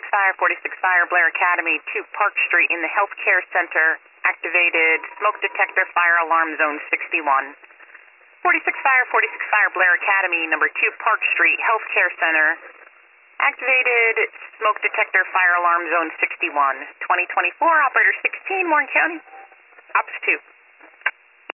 Fire, 46 Fire, Blair Academy, 2 Park Street in the Healthcare Center. Activated smoke detector, fire alarm zone 61. 46 Fire, Blair Academy, number 2 Park Street, Healthcare Center. Activated smoke detector, fire alarm zone 61. 2024, operator 16, Warren County. Ops 2.